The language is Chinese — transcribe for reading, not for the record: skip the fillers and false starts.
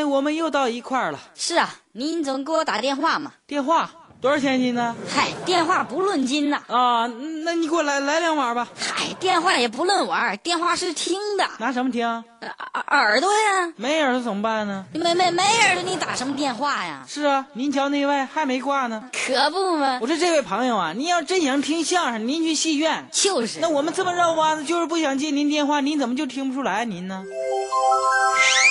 我们又到一块儿了。 是啊，您总给我打电话嘛。 电话多少钱一斤呢？ 嗨，电话不论斤呐。 啊，那你给我来2碗吧。 嗨，电话也不论碗，电话是听的。 拿什么听？ 耳朵呀。 没耳朵怎么办呢？ 没耳朵，你打什么电话呀？ 是啊，您瞧内外还没挂呢。 可不嘛。 我说这位朋友啊，您要真想听相声，您去戏院。 就是。 那我们这么绕弯子，就是不想接您电话，您怎么就听不出来您呢？